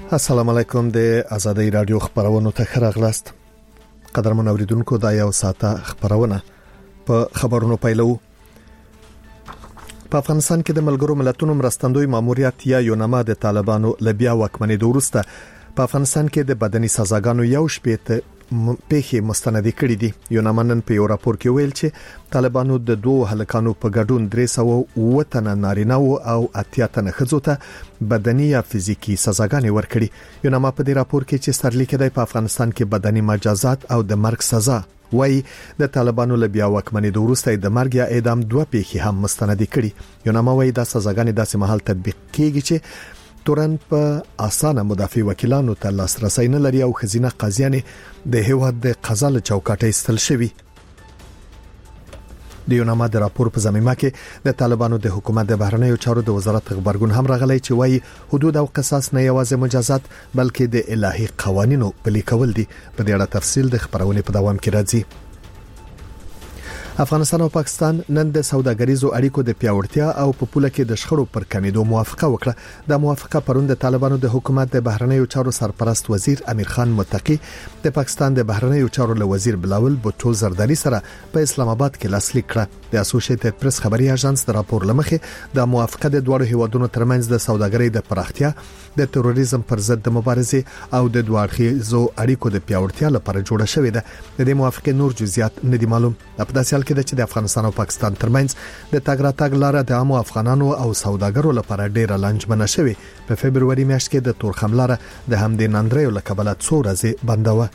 السلام علیکم د آزادۍ رادیو خبرونو ته خراغلاست. قدرمن اوریدونکو دا یو ساعته خبرونه په خبرونو پیلو. په افغانستان کې د ملګرو ملتونو مرستندوی ماموریت یا یوناما د طالبانو لبیا وکمنې دورسته په افغانستان کې د بدني سزاګانو یو شپېته پیښې مستندې کړې دي. یوناما نن په یو راپور کې ویل چې طالبانو د دوه هلکانو په ګډون 300 تنه نارینه او 80 تنه ښځو ته بدني یا فزیکی سزاګانې ورکړي. یوناما په دې راپور کې چې سرلیک دی په افغانستان کې بدني مجازات او د مرګ سزا وای د طالبانو لبیا وکمنې دورسته د مرګ یا اعدام دوه پیښې هم مستندې کړي. یوناما وای دا سزاګانې داسې مهال تطبیق کیږي چې تورن په اسانه مدافع وکیلانو ته لاسرسي نه لري او خزینه قاضیان د هیواد د قضا له چوکاټې استل شوی. د یوناما د راپور په زمینه کې د طالبانو د حکومت د بهرنیو چارو د وزارت خبرګون هم راغلی چې وایي حدود او قصاص نه یوازې مجازات بلکې د الهي قوانینو پلي کول دي. په دې اړه تفصیل د خبرونې په دوام کې راځي. افغانستان او پاکستان نن د سوداګریزو اړیکو د پیاوړتیا او په پوله کې د شخړو پر کمیدو موافقه وکړه. د موافقه پرون د طالبانو د حکومت د بهرنیو چارو سرپرست وزیر امیر خان متقی د پاکستان د بهرنیو چارو له وزیر بلاول بوټو زرداری سره په اسلام آباد کې لاسلیک کړه. د اسوسییټډ پریس خبري اژانس د راپور لمخې د موافقه د دوه هیوادونو ترمنځ د سوداګرۍ د پراختیا د تروریزم پر ضد د مبارزې او د دوه اړخیزو اړیکو د پیاوړتیا لپاره جوړه شوې ده. د دې موافقه نور جزئیات نه دي معلوم. په داسې حال کې چې د افغانستان او پاکستان ترمنځ د تګ راتګ لار د عامو افغانانو او سوداګرو لپاره ډیره لنجمنه شوې. په فبرवरी میاشت کې د تورخم لار د همدې نندریو لکبله څو ورځې بندوه.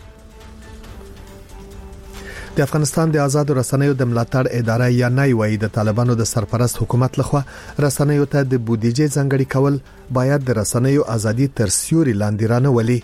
د افغانستان د آزاد رسنیو د ملاتړ اداره یا نای وای د طالبانو د سرپرست حکومت لخوا رسنیو ته د بودیجې ځنګړي کول باید د رسنیو ازادي تر سیوري لاندې رانولي.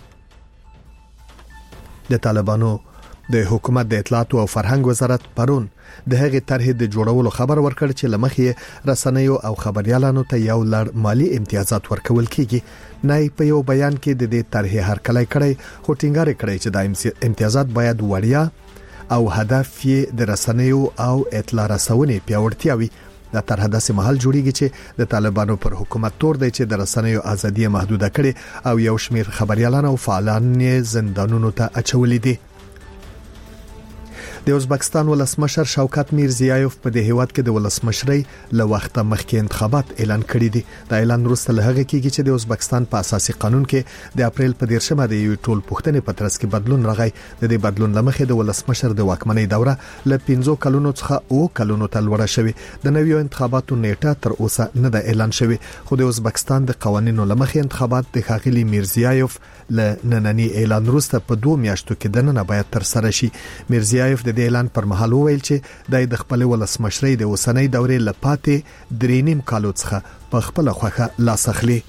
د طالبانو د حکومت د اطلاعات او فرهنګ وزارت پرون د هغې طرحې د جوړولو خبر ورکړ چې لمخې رسنیو او خبريالانو ته یو لړ مالی امتیازات ورکول کیږي. نای په یو بیان کې د دې طرحې هرکلی کړی خو ټینګار کړی چې د امتیازات باید وړیا او هدف یې د رسنیو او اطلاع رسونې پیاوړتیا وي. دا طرح داسې محل جوړیږي چې د طالبانو پر حکومت تور دی چې د رسنیو ازادي محدوده کړي او یو شمیر خبريالان او فعالان زندانونو ته اچولي دي. د ازبکستان ولسمشر شوکت میرزیایوف په دې هیواد کې د ولسمشرۍ له وخته مخکې انتخابات اعلان کړي دي. دا اعلان وروسته له هغه کېږي چې د ازبکستان په اساسي قانون کې د اپریل په 13مه د یو ټول پوښتنې په ترڅ کې بدلون راغی. د دې بدلون لمخې د ولسمشر د واکمنۍ دوره له 15 کلونو څخه 9 کلونو ته لوړه شوې. د نویو انتخاباتو نیټه تر اوسه نه ده اعلان شوې خو د ازبکستان د قوانینو لمخې انتخابات د ښاغلي میرزیایوف له نننی اعلان وروسته په 2 میاشتو کې دننه باید تر سره شي. میرزیایوف د اعلان پر مهال وویل چې د خپل ولسمشرۍ د اوسنۍ دورې لپاره 3.5 کالو څخه په خپل خوخه لاس اخلي.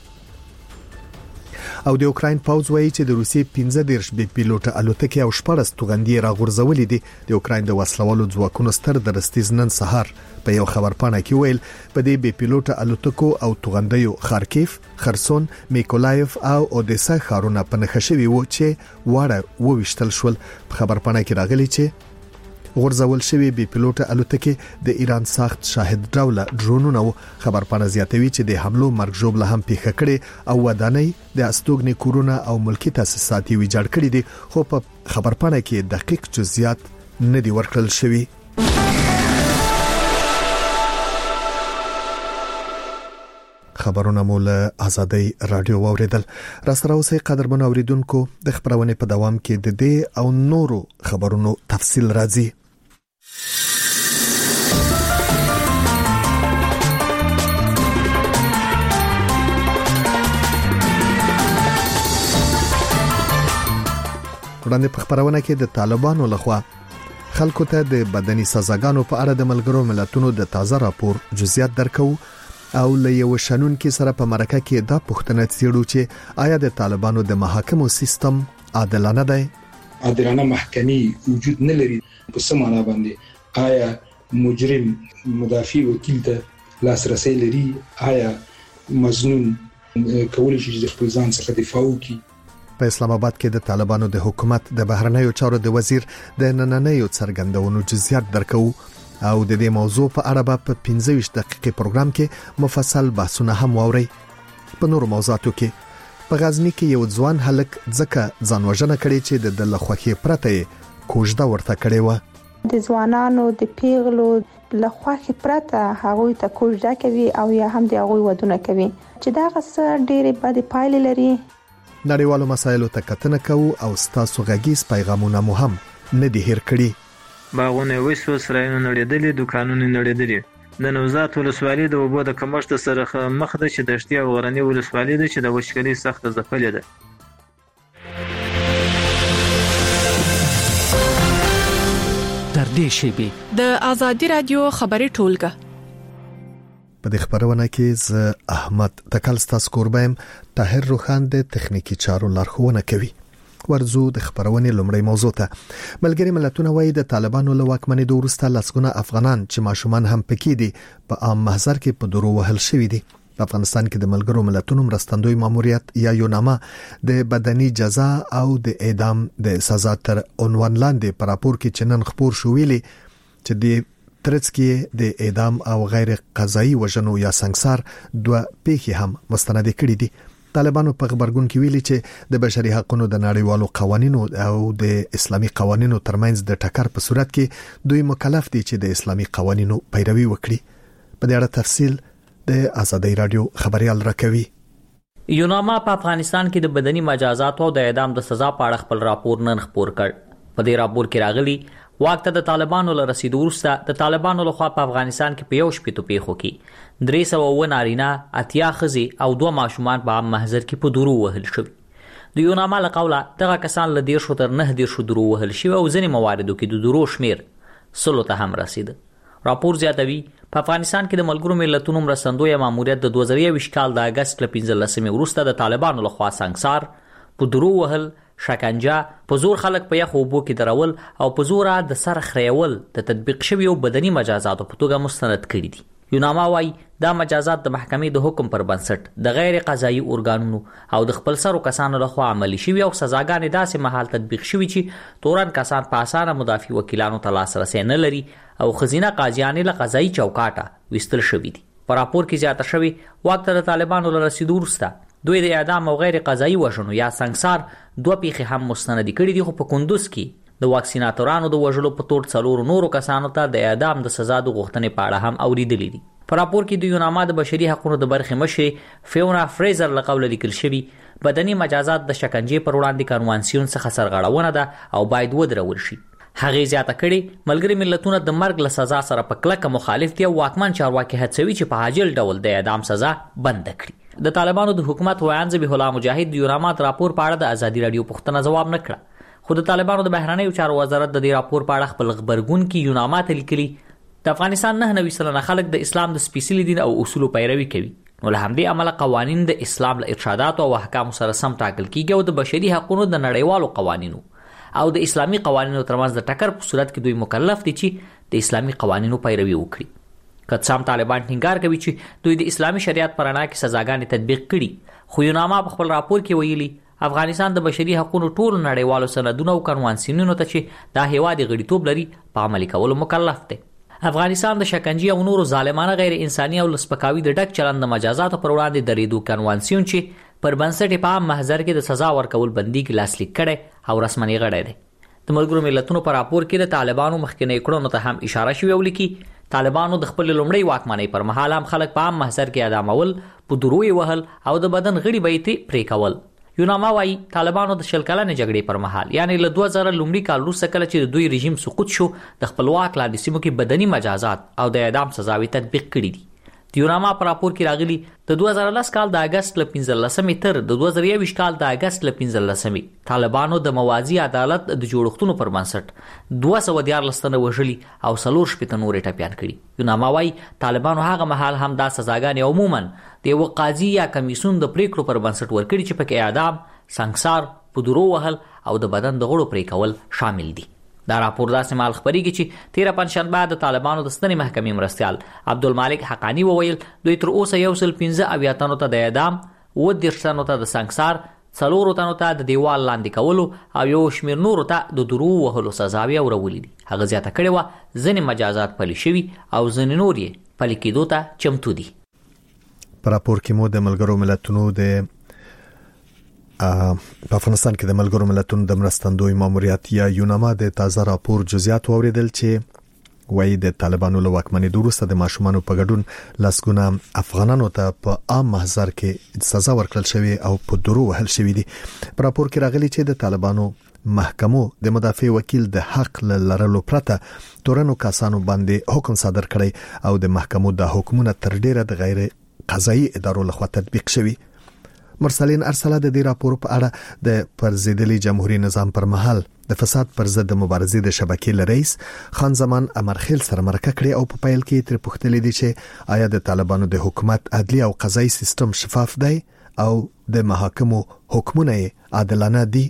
او د اوکراین پاوز وایي چې د روسي 15 بي پیلوټ الوتکې او 14 توغندي راغورځولې دي. د اوکراین د وسلوالو ځواکونو ستر درستیز نن سهار په یو خبرپاڼه کې ویل په دې بي پیلوټ الوتکو او توغندیو خارکیف، خرسون، میکولایف او اودیسا ښارونه په نښه شوي وو چې واړه وویشتل شول. په خبرپاڼه کې راغلي چې غورځول شوی بي پیلوټ الوتکې د ایران ساخت شاهد ډوله ډرونونه وو. خبرپاڼه زیاتوي چې د حملو مرګ ژوبله هم پیښه کړي او ودانۍ د استوګنې کورونه او ملکی تاسیسات یې ویجاړ کړي دي خو په خبرپاڼه کې دقیق جزئیات نه دي ورکړل شوی. خبرونه مول آزادۍ رادیو واوریدل. را سره اوسئ قدرمن اوریدونکو. د خبرونه په دوام کې د دې او نورو خبرونو تفصیل راځي. وړاندې په خبرونه کې د طالبانو لخوا خلکو ته د بدني سزاګانو په اړه د ملګرو ملتونو د تازه راپور جزئیات درکو او له یو شنن کې سره په مرکه کې دا پوښتنه څېړو چې آیا د طالبانو د محاکمو سیستم عادلانه دی؟ عادلانه محکمې وجود نه لري. په سمانه باندې آیا مجرم مدافع وکیل ته لاسرسي لري؟ آیا مظنون کولی شي چې خپل ځان څخه دفاع وکړي؟ په اسلام آباد کې د طالبانو د حکومت د بهرنیو چارو د وزیر د نننیو څرګندونو جزئیات درکو او د دې موضوع په اړه په 15 دقیقې پروګرام کې مفصل بحثونه هم واوري. په نورو موضوعاتو کې په غزنی کې یو ځوان هلک ځکه ځانوژنه کړې چې د لخواخي پرته کوژده ورته کړې و. د ځوانانو د پیغلو لخواخي پرته هغه ته کوژده کوي او یا هم د هغه ودونه کوي چې دا غسر ډېرې بد پایلې لري. نړیوالو مسایلو ته کتنه کوو او ستاسو غږیز پیغامونه مو هم نه دي هیر کړی. باغونه وسو سرایونه نړیدلې دکانونه نړیدلې. د نوزاد ولسوالۍ د اوبو د کمښت سره مخ ده چې دشتي او غرنی ولسوالۍ ده چې د وچکالۍ سخت ځپلې ده. تر دې شیبې د آزادي رادیو خبري ټولګه په دې خبرونه کې ز احمد تکلستا سکوربایم طاهر روخان د تخنیکی چارو لارښوونه کوي. ورزو د خبرونې لومړی موضوع ته. ملګری ملتونه وایي د طالبانو له واکمنۍ وروسته لسګونه افغانان چې ماشومان هم پکې دي په عام محضر کې په درو وهل شوی دي. په افغانستان کې د ملګرو ملتونو مرستندوی ماموریت یا یوناما د بدني جزا او د اعدام د سزا تر عنوان لاندې پر راپور کې چنن خبر شو ویلي چې د ترڅکي د اعدام او غیر قضایي وژنو یا سنگسار دوه پیښې هم مستند کړي دي. طالبانو په خبرګون کې ویلي چې د بشري حقوقو د نړیوالو قوانینو او د اسلامي قوانینو ترمنځ د ټکر په صورت کې دوی مکلف دي چې د اسلامي قوانینو پیروي وکړي. په دې اړه تفصیل د آزادۍ رادیو خبريال راکوي. یوناما په افغانستان کې د بدني مجازات او د اعدام د سزا په اړه خپل راپور نن خپور کړ. په دې راپور کې راغلي وخت د طالبانو له رسیدو وروسته د طالبانو لخوا په افغانستان کې په یو شپږ پیښو کې 300 نارینه، 80 ښځې او 2 ماشومان په عام محضر کې په درو وهل شوي. د یوناما له قوله دغه کسان له 10 تر 9 درو وهل شوي او ځینې مواردو کې د درو شمیر 100 ته هم رسید. راپور زیاتوي په افغانستان کې د ملګرو ملتونو مرستندوی ماموریت د 2021 کال د اگست ل 15 وروسته د طالبانو لخوا سنگسار، په درو وهل، شکنجه، په زور خلک په یخ اوبو کې درول او په زور د سر خریول د تطبیق شوی او بدني مجازات په توګه مستند کړي دي. یوناما وايي دا مجازات د محکمې د حکم پر بنسټ د غیر قضایي ارګانونو او د خپل سرو کسانو لخوا عملي شوی او سزاګانې داسې مهال تطبیق شوی چې تورن کسان په اسانه مدافع وکیلانو ته لاسرسي نه لري او خزینه قاضیان له قضایي چوکاټه وستل شوی دي. په راپور کې زیاته شوی وخت د طالبانو له رسیدو وروسته دوی د اعدام او غیر قضایي وژنو یا سنگسار 2 پیښې هم مستند کړي دي. خو په کندوز کې د واکسیناتورانو د وژلو په تور 4 نورو کسانو ته د اعدام د سزا د غوښتنې په اړه هم اوریدلې دي. په راپور کې د یوناما د بشري حقوقو د برخې مشر فیونا فریزر له قوله لیکل شوی بدني مجازات د شکنجې پر وړاندې کنوانسیون څخه سرغړونه ده او باید ودرول شي. هغه زیاته کړي ملګری ملتونه د مرګ له سزا سره په کلکه مخالف دي او واکمن چارواکي هڅوي چې په عاجل ډول د اعدام سزا بند کړي. د طالبانو د حکومت وایي ذبیح الله مجاهد د یوناما راپور په اړه د آزادي رادیو پوښتنه جواب نه کړه. خو د طالبانو د بهرنیو چارو وزارت د دې راپور په اړه خپل خبرګون کې یوناما ته لیکلي د افغانستان 99% خلک د اسلام د سپیڅلي دین او اصولو پیروي کوي. نو له همدې عمله قوانین د اسلام له ارشادات او احکام سره سم ټاکل کیږي او د بشري حقوقو د نړیوالو قوانینو او د اسلامي قوانینو ترمنځ د ټکر په صورت کې دوی مکلف دي چې د اسلامي قوانینو پیروي وکړي. که څام طالبان ټینګار کوي چې دوی د اسلامي شریعت پر اړه کې سزاګانې تطبیق کړي، خو یوناما په خپل راپور کې ویلي افغانستان د بشري حقوقو ټول نړیوالو سندونو او کنوانسیونونو ته چې دا هیواد غړیتوب لري په عملي کولو مکلف دی. افغانستان د شکنجې او نورو ظالمانه غیر انساني او لسپکاوي د ډک چلند د مجازاتو پر وړاندې درېدو کنوانسیون چې پر بنسټ په عام محضر کې د سزا ورکول بندي کې لاسلیک کړي او رسمي غړی دی. د ملګرو ملتونو په راپور کې د طالبانو مخکنی کړنو ته هم اشاره شوې او لیکي طالبانو د خپل لومړی واکمنۍ پر مهال هم خلک په عام محضر کې اعدامول، په دروي وهل او د بدن غړي بیتي پرې کول. یوناما وايي طالبانو د شل کلنې جګړې پر مهال یعنی له 2000 لومړي کال وروسته کله چې د دوی رژیم سقوط شو د خپلواک لاندې سیمو کې بدني مجازات او د اعدام سزاوي تطبیق کړي دي. د یوناما په راپور کې راغلي د 2010 کال د اگست ل 15 تر د 2021 کال د اگست ل 15 طالبانو د موازی عدالت د جوړښتونو پر بنسټ 214 تنه وژلي او 4 نورې ټپيان کړي. یوناما وايي طالبانو هغه مهال هم دا سزاګانې عموما د یو قاضي یا کمیسون د پریکړو پر بنسټ ورکړي چې پکې اعدام، سنگسار، پودرو وهل او د بدن د غړو پرې کول شامل دي. دا راپور داسې مال خبرېږي چې 13 پنځشنبه د طالبانو د ستنې محکمې مرستیال عبدالمالک حقانی وویل دوی تر اوسه 115 تنو ته د اعدام، 10 تنو ته د سنگسار، 4 تنو ته د دیوال لاندې کولو او یو شمیر نورو ته د درو وهلو سزاوي اورولې دي. هغه زیاته کړې وه ځینې مجازات پلي شوي او ځینې نور یې پلي کېدو ته چمتو دي. په راپور کې مو د ملګرو ملتونو د په افغانستان کې د ملګرو ملتونو د مرستندوی ماموریت یا یوناما د تازه راپور جزئیات اوریدل چې وایي د طالبانو له واکمنۍ وروسته د ماشومانو په ګډون لاسګونه افغانانو ته په عام محضر کې سزا ورکړل شوې او په درو وهل شوې دي. په راپور کې راغلي چې د طالبانو محکمو د مدافع وکیل د حق لرلو پرته تورنو کسانو باندې حکم صادر کړی او د محکمو د حکمونو تر ډیره د غیر قضایي ادارو لخوا تطبیق شوی. مرسلین ارسله د دې راپور په اړه د پرزیدلي جمهوریت نظام پر مهال د فساد پر ضد د مبارزې د شبکې لرئیس خان زمان امرخیل سره مرکه کړې او په پیل کې تر پوښتنې دي چې آیا د طالبانو د حکومت عدلی او قضایي سیستم شفاف دی او د محاکمو حکمونه عادلانه دي.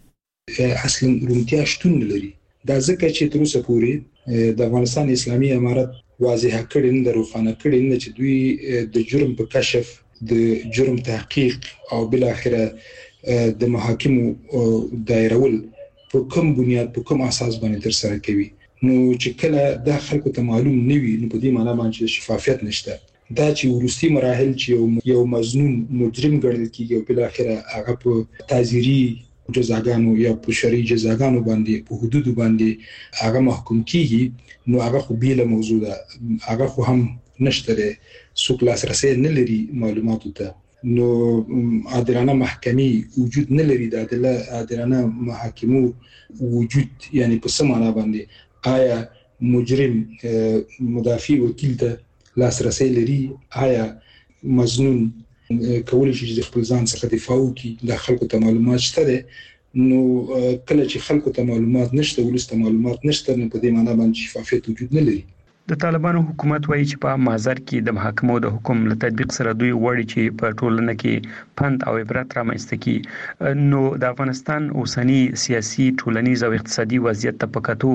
اصلا رومتیا شتون لري. دا ځکه چې تر اوسه پورې د افغانستان اسلامي امارت واضح کړي نه روښانه کړي نه چې دوی د جرم په کشف د جرم تحقیق او بل اخره د محاکمو دایرول په کوم بنیاد په کوم اساس باندې تر سره کوي. نو چې کله د خلکو ته معلوم نه وي نو په دې معنی باندې شفافیت نشته. دا چې ورستي مراحل چې یو مظنون مجرم ګڼل کیږي او بل اخره هغه په تعزیري جزاګانو یا په شرعي جزاګانو باندې په حدود باندې هغه محکوم کیږي نو هغه خو بیل موضوع ده. هغه خو هم نشته څوک لاسرسي نه لري معلوماتو ته. نو عادلانه محکمې وجود نه لري. د عادلانه محاکمو وجود یعنی په سمانه باندې آیا مجرم مدافع وکیل ته لاسرسي لري؟ آیا مظنون کولای شي چې خپل ځان څخه دفاع وکړي؟ د خلکو ته معلومات شته. نو کله چې خلکو ته معلومات نشته ولسته معلومات نشته نو په دې معنی باندې شفافیت وجود نه لري. د طالبانو حکومت وایي چې په محضر کې د محاکمو د حکم له تطبیق سره دوی غواړي چې په ټولنه کې پند او عبرت رامنځته کړي. نو د افغانستان اوسنی سیاسي ټولنیز او اقتصادي وضعیت ته پکاتو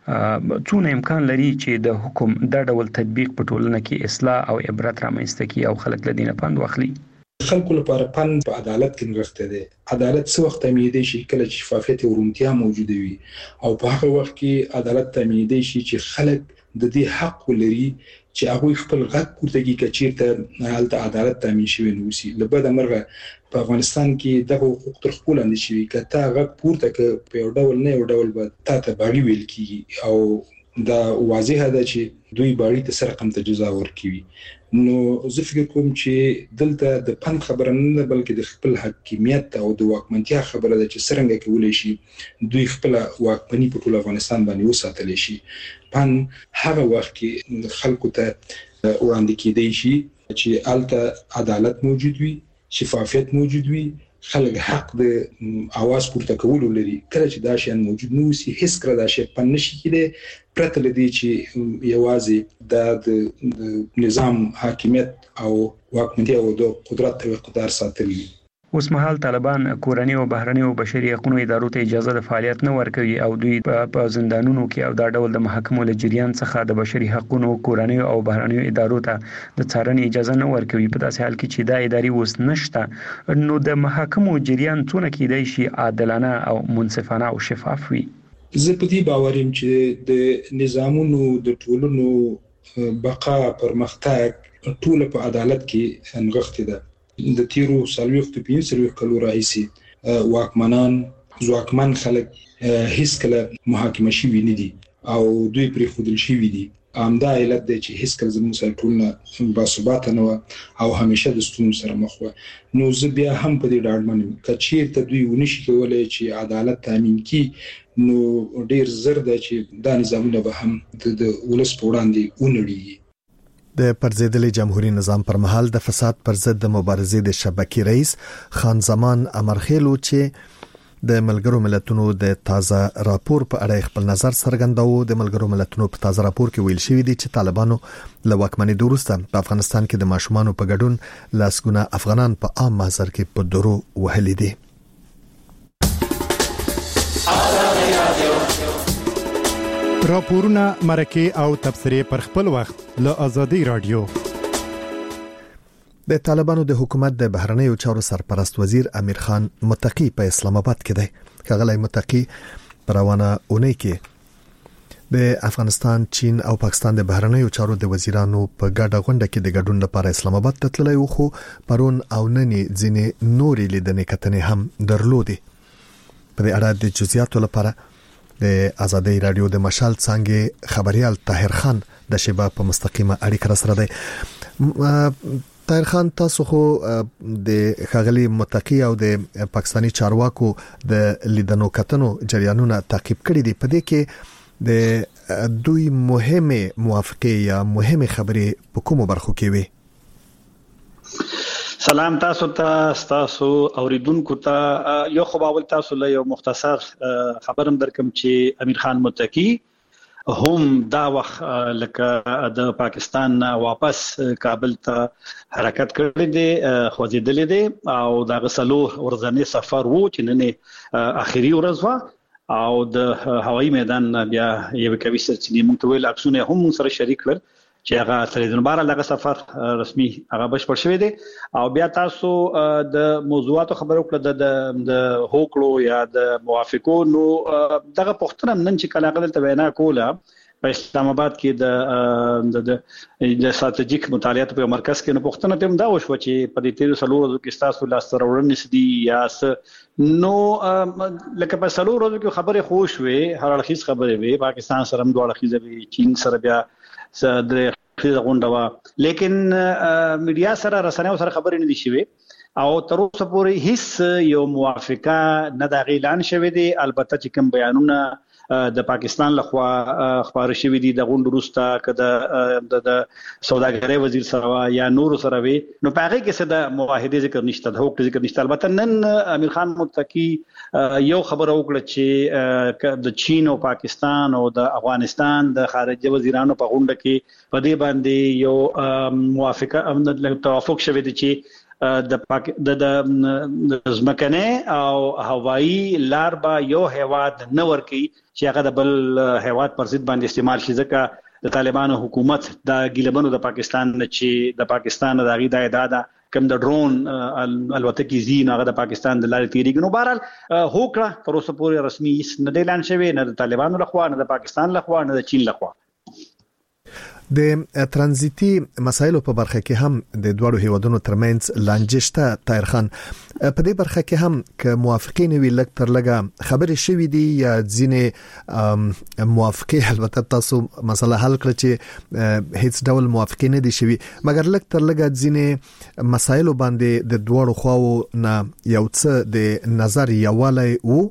څونه امکان لري چې د حکم د ډول تطبیق په ټولنه کې اصلاح او عبرت رامنځته کړي او خلک له دینه پند واخلي؟ خلکو لپاره پند په عدالت کې نغښته ده. عدالت څو وخت تامینېدای شي کله چې شفافیت او روڼتیا موجوده وي او په هغه وخت کې عدالت تامینېدای شي چې خلک د دې حق ولري چې هغه خپل غږ پورته کوي کچیرته حالت عدالت تامین شي نو سي. لبد مرغه په افغانستان کې دغه حقوق تر خپل اندې شي کته غږ پورته ک په یو ډول نه یو ډول به تاسو باغی ویل کیږي او دا واضحه ده چې دوی باغی ته سره قم ته جزا ورکوي. نو زه فکر کوم چې دلته د پند خبره نه بلکې د خپل حاکمیت او د واکمنتیا خبره ده چې څنګه کولای شي دوی خپل واکمني په ټول افغانستان باندې وساتلی شي. پند هغه وخت کې خلکو ته وړاندې کېدای شي چې الته عدالت موجود وي، شفافیت موجود وي، خلک حق د اواز پورته کولو لري. کله چې دا شی موجود نه وي هیڅ کله دا شی پن نشي کېدی پرته لدی چې یوازې د نظام حاکمیت او واکمنتیا او د قدرت او اقتدار ساتل. اوس مهال طالبان کورنۍ او بهرنۍ او بشري حقوقو ادارو ته اجازه د فعالیت نه ورکوي او دوی په زندانونو کې او دا ډول د محاکمو له جریان څخه د بشري حقوقو کورنۍ او بهرنۍ ادارو ته د څارنې اجازه نه ورکوي. په داسې حال کې چې دا ادارې اوس نشته نو د محاکمو جریان څونه کېدای شي عادلانه او منصفانه او شفاف وي. زه په دې باور یم چې د نظامونو د ټولنو بقا پرمختګ ټول په عدالت کې نغښتې ده. د تیرو سالويختو 15 کلو راهیسې واکمن خلک هیڅ کله محاکمه شوي نه دي او دوی پرې خودل شوي دي. همدا علت دی چې هیڅ کله زموږ سره ټولنه باثباته نه وه او همیشه د ستونزو سره مخ وه. نو زه بیا هم په دې ډاډمن یم که چیرته دوی ونشي کولی چې عدالت تامین کړي نو ډیر زر ده چې دا نظامونه به هم د ولس په وړاندې ونړېږي. د پرزیدلي جمهوریت نظام پر مهال د فساد پر ضد د مبارزې د شبکې رئیس خان زمان امرخیلو چې د ملګرو ملتونو د تازه راپور په اړه خپل نظر څرګنداوه. د ملګرو ملتونو په تازه راپور کې ویل شوی دی چې طالبانو له واکمنۍ وروسته په افغانستان کې د ماشومانو په ګډون لاسګونه افغانان په عام محضر کې په درو وهلي دي. راپورونه مرکه او تبصره پر خپل وخت له ازادي رادیو. د طالبانو د حکومت د بهرنیو چارو سرپرست وزیر امیر خان متقی په اسلام آباد کې دی. ښاغلی متقی په روانه اونۍ کې د افغانستان، چین او پاکستان د بهرنیو چارو د وزیرانو په ګډه غونډه کې د ګډون لپاره اسلام آباد ته تللی و، خو پرون او نننی ځینې نورې لیدنې کتنې هم درلودې. په دې اړه د جزئیاتو لپاره د آزادۍ رادیو د مشال څنګه خبريال طاهر خان د شیبا په مستقیمه اړیکه سره دی. طاهر خان، تاسو خو د خغلی متقی او د پاکستانی چارواکو د لیدنو کتنو جریانونه تعقیب کړي دي. په دې کې د دوی مهمه موافقه یا مهمه خبرې په کومو برخو کې وي؟ سلام تاسو اوریدونکو ته. یو خو باول تاسو له یو مختصر خبرم درکم چې امیر خان متقی هم دا وخت لکه د پاکستان واپس کابل ته حرکت کړی دی، خوځیدل دي او دا غسلو ورځنی سفر وو چې نن اخیری ورځ وا او د هوایي میدان بیا یو کوي چې موږ ته ویل عکسونه هم سره شریک کړل چې هغه تر دې بار لغه سفر رسمي هغه بشپړ شوی دی. او بیا تاسو د موضوعاتو خبرو کړل د هوکړو یا د موافقو نو دغه پښتنه نن چې کله غل ته وینا کوله په اسلام آباد کې د استراتیژیک مطالعات په مرکز کې نو پښتنه ته دا وشو چې په دې 13 ورځو کې تاسو لاس سره دي یا نو لکه په 13 ورځو کې خبره خوش وي، هر اړخیز خبره وي، پاکستان سره هم دوه اړخیز وي، چین سره بیا د غونډه وا، لیکن میډیا سره رسنیو سره خبرې نه دي شوي او تر اوسه پورې هیڅ یو موافقه نه د اعلان شوه دي. البته چې کوم بیانونه د پاکستان لخوا خبر شوی دي د غونډې وروسته کده د سوداګرۍ وزیر سره یا نور سره وي نو په هغه کې څه د معاهده ذکر نشته، د حقوق ذکر نشته. البته نن امیر خان متقی یو خبر وکړه چې د چین او پاکستان او د افغانستان د خارجه وزیرانو په غونډه کې په دې باندې یو موافقه توافق شوی دی چې د ځمکنه او هوایی لار به یو هیواد نه ورکی چې هغه د بل هیواد پر ضد باندې استعمال شي، ځکه د طالبانو حکومت د ګیلبنو د پاکستان چې د پاکستان د غي د کم د ډرون الوتکې زین هغه د پاکستان د لارې تیریږي. نو بهرحال هوکړه تر اوسه پورې رسمي نه دی اعلان شوی، نه د طالبانو لخوا، نه د پاکستان لخوا، نه د چین لخوا. د ترانزیتي مسایلو په برخه کې هم د دوړو هیوادونو ترمنځ لانجشته. طاهر خان، په دې برخه کې هم ک موافقین وی لک تر لګه خبرې شوې دي یا ځینې موافقه البته تاسو مسله حل کړ چې هیڅ ډول موافقه نه دي شوي، مګر لک تر لګه ځینې مسایلو باندې د دوړو خواو نه یو څه د نظر یووالی وو.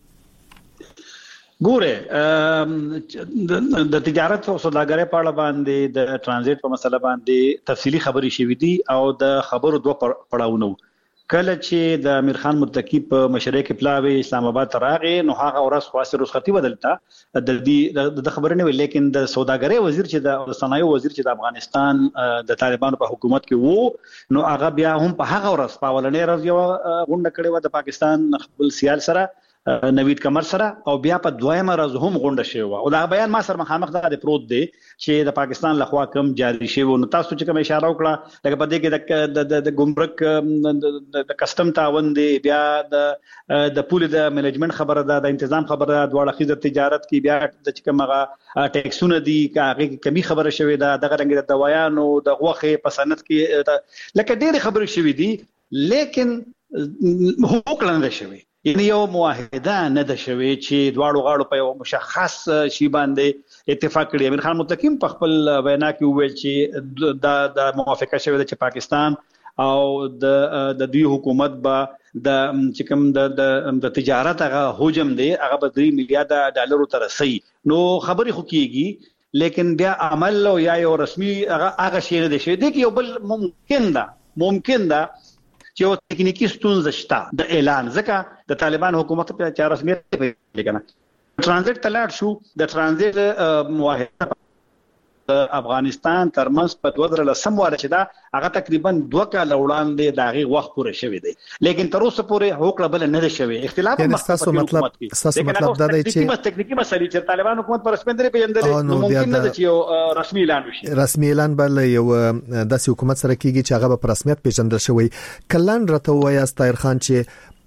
ګوره د تجارت او سوداګرۍ په اړه باندې د ترانزیت په مسله باندې تفصیلی خبرې شوې دي او د خبرو دوه پړاوونه کله چې د امیر خان متقی په مشرۍ کې پلاوي اسلام آباد ته راغی نو هغه ورځ خاصه رخصتي بدلته د دې خبرې نه وی، لیکن د سوداګرۍ وزیر چې د صنایع وزیر چې د افغانستان د طالبانو په حکومت کې وو نو هغه بیا هم په هغه ورځ په ولنې ورځ یو غونډه کړې و د پاکستان خپل سیال سره نوید کمر سره او بیا په دویمه ورځ هم غونډه شوه او دا بیان ما سره مخامخ د پروت دی چې د پاکستان لخوا کم جاری شوی. نو تاسو چې کوم اشاره وکړه لکه په دې کې د ګمرک د کسٹم تعاون دی، بیا د پول د منیجمنت خبره ده، د تنظیم خبره ده، دواړه خیزه تجارت کې بیا د کومه ټیکسونه دي هغه کمی خبره شوی ده، دغه رنګ د دوايانو د غوخه په صنعت کې لکه ډېر خبره شوی دي، لیکن حقوق نه شوی، یعنی یو معاهده نه ده شوی چې دواړو غاړو په یو مشخص شی باندې اتفاق کړي. امیر خان متقی په خپل وینا کې وویل چې د موافقه شوی ده چې پاکستان او د دوی حکومت به د چې کوم د تجارت هغه حجم دی هغه به 3 میلیارډ ډالرو ته رسي. نو خبرې خو کیږي لیکن بیا عمل او یا یو رسمي هغه شی نه دی شوی. د یو بل ممکن ده چې یو تکنیکی ستونزه شته د اعلان، ځکه د طالبان حکومت په چا رسمیت لګنه ترانزیت تلاړ شو. د ترانزیت معاهده د افغانستان ترمنځ په 2010 واره چې دا هغه تقریبا 2 کال وړاندې د هغه وخت پوره شوی دی، لیکن تر اوسه پورې حقوق بل نه شوی. اختلاف تاسو مطلب دا دی چې تکنیکی مسلې چې طالبان حکومت پر رسمیت پیژندل نو ممکن نه چې یو رسمي اعلان وشي. رسمي اعلان بل یو داسې حکومت سره کیږي چې هغه په رسمیت پیژندل شوی. کلن راته وایي طاهر خان چې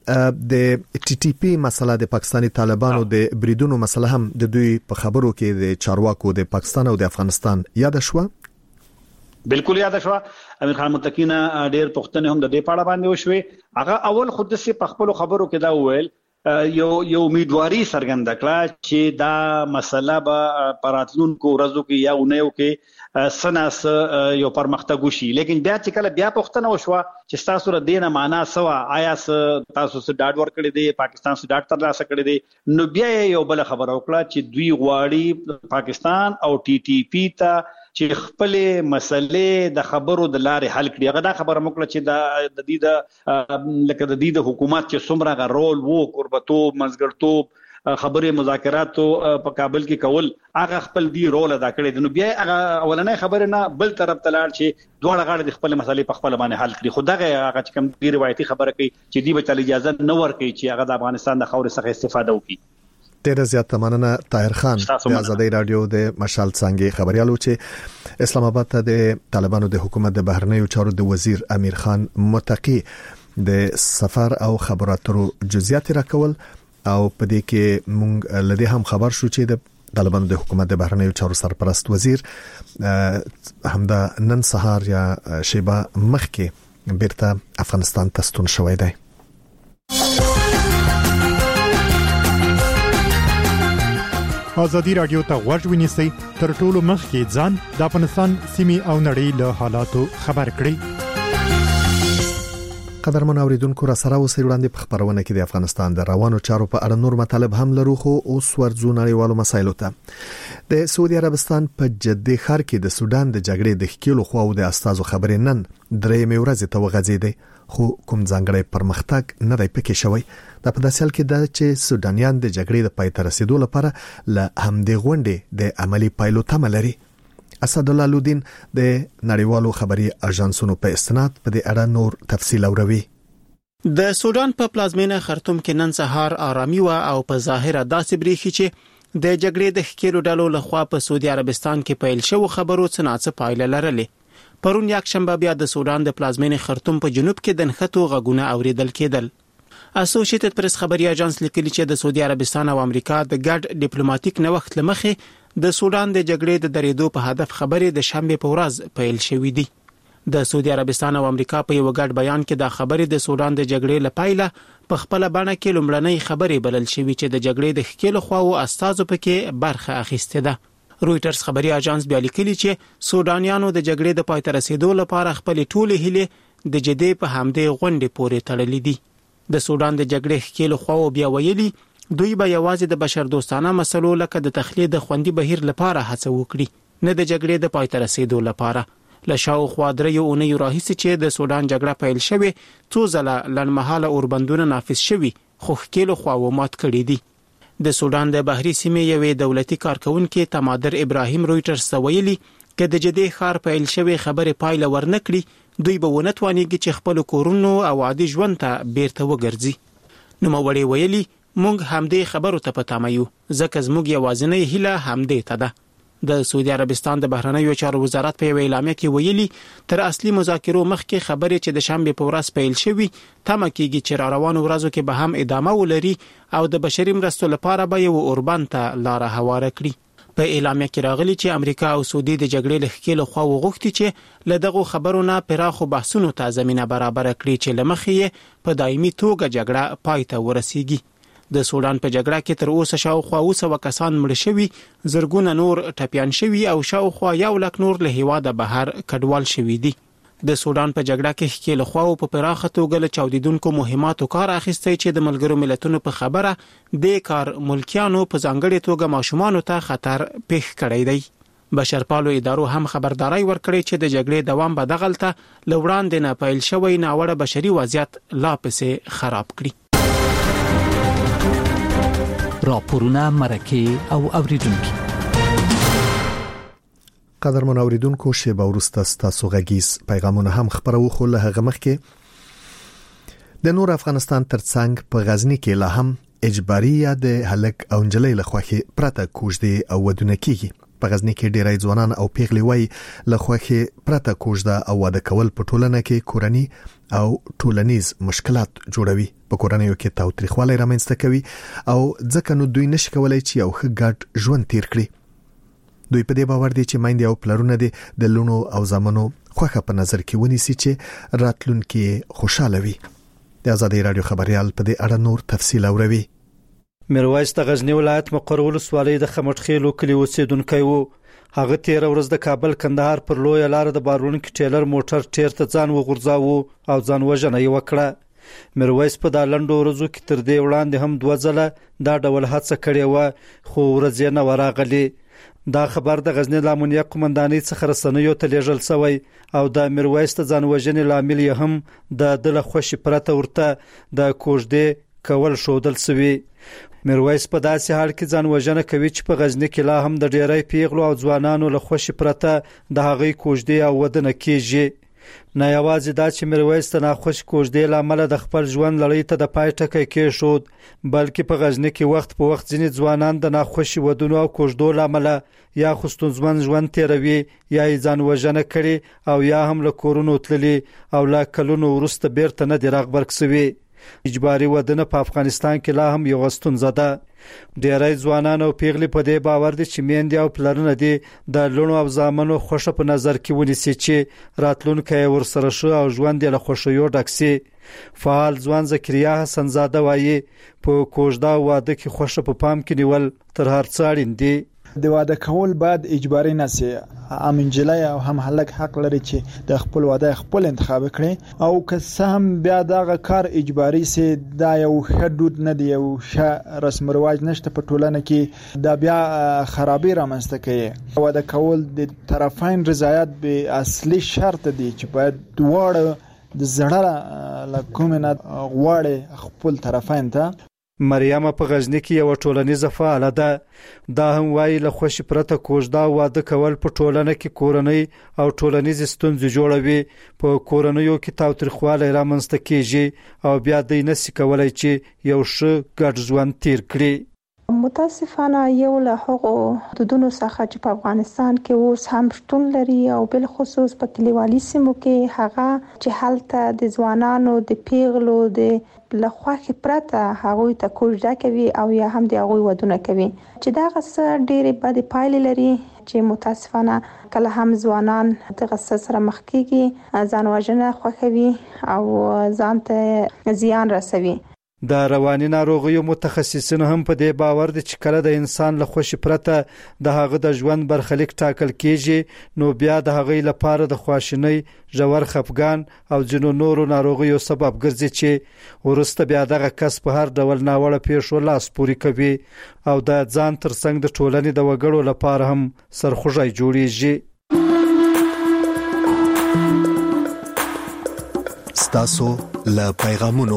د ټي ټي پی مسله د پاکستاني طالبانو د بریدونو مسله هم د دوی په خبرو کې د چارواکو د پاکستان او د افغانستان یاد شوه. بالکل یاد شوه. امیر خان متقی نه ډېر پښتنه هم د دې پاړه باندې وشوي. هغه اول خود سي په خپل خبرو کې دا وویل یو امیدواري څرګنده کړه چې دا مسله به پراتلونکو ورځو کې یا اونیو کې سناس یو پرمختګ وشي. لیکن بیا چې کله بیا پښتنه وشوه چې تاسو را دینه معنا سوا آیا تاسو سره ډاډ ورکړی دی پاکستان سره ډاډ ترلاسه کړی دی نو بیا یو بل خبره وکړه چې دوی غواړي پاکستان او ټي ټي پی ته چې خپل مسلې د خبرو د لارې حل کړي. هغه دا خبره وکړه چې د دې لکه د دې د حکومت چې څومره غ رول وو قربتوب منځګړتوب خبرې مذاکراتو په کابل کې کول هغه خپل دی رول ادا کړی. نو بیا هغه اولنې خبره نه بل طرف ته لاړ چې دوه غاړه د خپل مسلې په خپل باندې حل کړي. خدای هغه چې کوم دی روایتي خبره کوي چې دی به تل اجازه نه ورکړي چې هغه د افغانستان د خاورې څخه استفاده وکړي. ډیر زیات مننه طاهر خان د آزادۍ رادیو د مشال څنګه خبريالو چې اسلام آباد ته د طالبانو د حکومت د بهرنیو چارو د وزیر امیر خان متقی د سفر او خبراتو جزئیات راکول او په دې کې مونږ لدی هم خبر شو چې د طالبانو د حکومت د بهرنیو چارو سرپرست وزیر همدا نن سهار یا شیبه مخکې بیرته افغانستان ته ستون شوی دی. آزادی رادیو ته غوږ ونیسئ تر ټولو مخکې ځان د افغانستان سیمې او نړۍ له حالاتو خبر کړئ. قدرمن اوریدونکو را سره اوسئ وړاندې په خبرونه کې د افغانستان د روانو چارو په اړه نور مطالب هم لرو خو اوس ورځو نړیوالو مسایلو ته. د سعودي عربستان په جدي ښار کې د سودان د جګړې د ښکیلو خواو د استازو خبرې نن درېمې ورځ ته وغځېدې خو کوم ځانګړی پرمختګ نه دی پکې شوی. دا په داسې حال کې ده چې سودانیان د جګړې د پای ته رسیدو لپاره له همدې غونډې د عملی پایلو تمه لري. اسد الله لودین د نړیوالو خبري اژانسونو په استناد په دې اړه نور تفصیل اوروي. د سودان په پلازمینه خرطوم کې نن سهار آرامي و او په ظاهره داسې بریښي چې د جګړې د ښکیلو ډلو لخوا په سعودي عربستان کې پیل شو خبرو څنګه پایله لرلې. پرون یک شنبه بیا د سودان د پلازمینه خرطوم په جنوب کې د نښتو غږونه اوریدل کېدل. اسوسییټډ پریس خبري اژانس لیکلي چې د سعودي عربستان او امریکا د ګډ ډیپلوماټیک نوښت لمخې د سودان د جګړې د درېدو په هدف خبرې د شنبه په ورځ پیل شوې دي. د سعودي عربستان او امریکا په یو ګډ بیان کې د خبرې د سودان د جګړې لپاره په خپل باندې کې لومړنۍ خبرې بلل شوې چې د جګړې د ښکیلو خواو استازو پکې برخه اخیسته ده. رويټرز خبري اژانس بیا لیکلي چې سودانیانو د جګړې د پای ته رسیدو لپاره خپل ټولې هیلې د جدي په همدې غونډې پورې تړلې دي. د سودان د جګړې ښکیلو خواو بیا ویلي دوی به یوازې د بشر دوستانه مسلو لکه د تخلیه د خوندي بهیر لپاره هڅه وکړي نه د جګړې د پای ته رسیدو لپاره. له شاوخوا درې اونۍ راهیسې چې د سودان جګړه پیل شوه څو ځله لنډمهاله اوربندونه نافذ شوي خو ښکیلو خواو مات کړي دي. د سودان د بحري سیمې یوې دولتي کارکونکو تمادر ابراهیم رويټرز ویلي چې د جدي ښار پیل شوی خبره پایله ورنکړي دوی به ونتوانیږي چې خپل کورونو او عادي ژوند ته بیرته وګرځي. نو موري ویلي مونږ همدې خبرو ته پاتایو ځکه زموږ یوازینۍ هیله همدې ته ده. د سعودي عربستان د بهرنیو چارو وزارت په اعلامیه کې ویلي تر اصلي مذاکرو مخکې خبرې چې د شنبه په ورځ پیل شوې تمه کېږي چې روانو ورځو کې به هم ادامه ولري او د بشري مرستو لپاره به یو اوربان ته لار هواره کړي. په اعلامیه کې راغلي چې امریکا او سعودي د جګړې لخوا خو وغوښتي چې له دغه خبرونو پراخو بحثونو ته زمينه برابر کړي چې لمخې په دایمي توګه جګړه پای ته ورسیږي. د سودان په جګړه کې تر اوسه شاوخوا 200 کسان مړ شوي زرګونه نور ټپيان شوي او شاوخوا 1 لک نور له هیواده بهر کډوال شوي دي. د سودان په جګړه کې ښکیل خواو په پراخه توګه له چاودیدونکو مهماتو کار اخیستی چې د ملګرو ملتونو په خبره د کار ملکیانو په ځانګړي توګه ماشومان ته خطر پیښ کړی دی. بشرپالو ادارو هم خبرداري ورکړي چې د جګړې دوام به دغلطه لوړاندې نه پیل شوی ناوړه بشري وضعیت لا پسې خراب کړي. راپورونه مرکه او اوریدونکو قدرمن اوریدونکو شیبه ورسته ستاسو غږیز پیغامونه هم خبرو خو له هغه مخکې د نور افغانستان ترڅنګ په غزنی کې لا هم اجباري یا د هلک او نجلۍ لخوا پرته کوژدې او ودونه کیږي. په غزنی کې ډیری ځوانان او پیغلې وای لخواخي پرته کوژده او واده کول په ټولنه کې کورنی او ټولنیز مشکلات جوړوي، په کورنیو کې تاوتریخوالی رامنځته کوي او ځکه نو دوی نشي کولای چې یو ښه ګډ ژوند تیر کړي. دوی په دې باور دي چې میندې او پلرونه دي د لونو او زامنو خوخه په نظر کې ونیسي چې راتلونکي خوشاله وي. د آزادۍ رادیو خبريال په دې اړه نور تفصیل اوري. میرویس د غزنی ولایت مقر ولسوالۍ د خمټخیلو کلی اوسیدونکی وو. هغه 13 ورځ د کابل کندهار پر لوی لار د بارونکو ټیلر موټر ټیر ته ځان وغورځاوه او ځان وژنه یې وکړه. میرویس په دا لنډو ورځو کې تر دې وړاندې هم 2 ځله دا ډول حادثه کړې و، خو ورځې نه وراغلي. دا خبر د غزنی لامونیه قومندانۍ څخه رسنیو ته لیږل شوی او د میرویس ته ځان وژنې لامل یې هم د دله خوشي پرته ورته د کوژدې کول شودل سوی. میرویس په داسې حال کې ځان وژنه کوي چې په غزنی کې لا هم د ډیری پیغلو او ځوانانو له خوشي پرته د هغې کوژدې او ودنه کیږي. نه یوازې دا چې میرویس ته ناخوش کوژدې لامل د خپل ژوند لړۍ ته د پای ټکی کېښود، بلکې په غزنی کې وخت په وخت ځینې ځوانان د ناخوشي ودونو او کوژدو لامل یا خستونزمن ژوند تیروي یا ځان وژنه کړي او یا هم له کورونو تللي او لا کلونو وروسته بیرته نه دی راغبرګ شوي. اجباري ودونه په افغانستان کې لا هم یو ستونزه ده. ډیری ځوانان او پیغلې په دې باور دي چې میندې او پلرونه دي د لونو او زامنو خوښه په نظر کې ونیسي چې راتلونکی ورسره شو او ژوند یې له خوښیو ډک سي. فعال ځوان زکریا حسن زاده وایي په کوژده او واده کې خوښه په پام کې نیول تر هر څه اړین دي. د واده کول باید اجباري نه سي. هم انجلۍ او هم هلک حق لري چې د خپل واده خپل انتخاب کړي او که سم بیا دغه کار اجباري سي دا یو حدود نه دی، یو رسم رواج نشته په ټولنه کې، دا بیا خرابي رامنځته کوي. واده کول د طرفین رضایت به اصلي شرط دی چې باید دواړه د زړه له کومه نه غواړي خپل طرفین ته. مریم په غزنی کې یو ټولنیزه فعاله ده. دا هم وایي له خوشي پرته کوژده او واده کول په ټولنه کې کورنۍ او ټولنیز ستونزې جوړوي. په کورنیو کې تاوتریخوالی رامنځته کیږي او بیا دوی نشي کولای چې یو ښه ګډ ژوند تیر کړي. متاسفانه یو له هغو حدودونو څخه چې په افغانستان کې اوس هم شتون لري او بل خصوص په کلیوالي سیمو کې هغه چې هلته د ځوانانو د پیغلو د لخواخي پرته هغه ته کوژده کوي او یا هم د هغه ودونه کوي چې دا غسه ډېرې بد پایلې لري چې متاسفانه کله هم ځوانان د غسه سره مخ کیږي، ځان وژنه خوښوي او ځان ته زیان رسوي. د رواني ناروغیو متخصصین هم په دې باور دي چې کله د انسان له خوشي پرته د هغه د ژوند برخلیک ټاکل کیږي نو بیا د هغه لپاره د خواشینۍ، ژور خفګان او ځینو نورو ناروغیو سبب ګرځي چې ورسته بیا دغه کس په هر ډول ناوړه پیښو لاس پوري کوي او د ځان ترڅنګ د ټولنې د وګړو لپاره هم سرخوږی جوړیږي. ستاسو له پیغامونو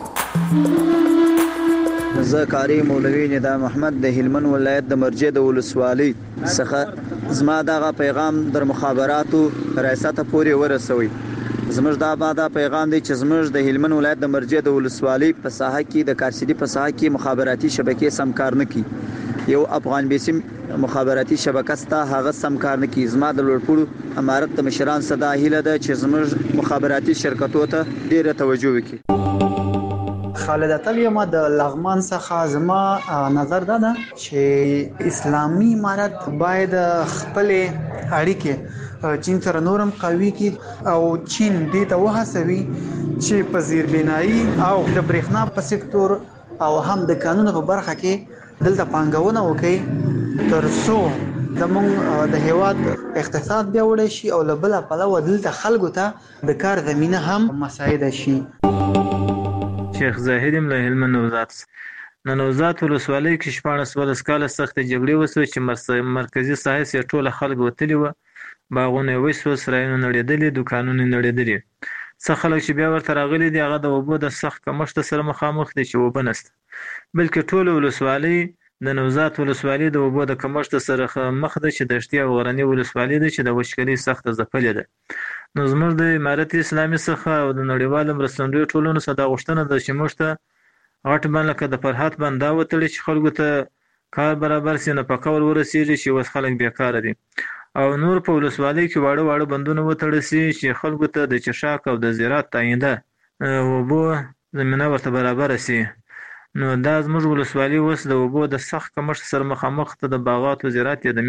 زه قاری مولوی ندا محمد د هلمند ولایت د مرجې د ولسوالۍ څخه زما دغه پیغام در مخابراتو ریاست پورې ورسوي. زموږ دا پیغام دی چې زموږ د هلمند ولایت د مرجې د ولسوالۍ په ساحه کې د کارسيدي په ساحه کې مخابراتي شبکې سم کار نه کوي. یو افغان بیسیم مخابراتي شبکه ستا هغه سم کار نه کوي. زما د لوړپوړو امارت د مشران صدا هیله ده چې زموږ مخابراتي شرکتو ته ډیره توجه وکړي. خالد اتل یم د لغمان څخه. زما نظر دا ده چې اسلامي امارت باید خپل اړیکې چین سره نورم قوي کړي او چین دې ته وهڅوي چې په زیربنایي او د برېښنا په سکتور او هم د قانون په برخه کې دلته پانګونه وکړي ترڅو زموږ د هیواد اقتصاد بیا وړي شي او له بل پلوه دلته خلکو ته د کار زمينه هم مساعده شي. شیخ زاهد له هلمند نوزاد ولسوالۍ کې 14 کال سخت جګړې وسوي چې مرکزی ساحه سي ټول خلک وتلی و، باغونه وسو، سرایونه نړیدلې، دکانونه نړیدلې. څه خلک چې بیا ورته راغلي دي هغه د وبو د سخت کمښت سره مخامخ دي چې وبنست، بلکې ټول ولسوالۍ د نوزاد ولسوالۍ د وبو د کمښت سره مخ ده چې دشتي او غرنی ولسوالۍ ده چې د وشکلي سخت ځپلې ده. نو زموږ د امارت اسلامي څخه او د نړیوالو مرستندویو ټولنو څخه دا غوښتنه ده چې موږ ته غټ بند لکه د فرحات بند دا وتړي چې خلکو ته کار برابر سي نه پکول ورسیږي چې وس خلک بیکاره دي او نور په ولسوالۍ کې واړه بندونه وتړل سي چې خلکو ته د چشاک او د زراعت تاینده وبو زمينه ورته برابر سي نو دا زموږ ولسوالۍ اوس د وبو د سخت کمښت سره مخامخ ته د باغاتو زراعت د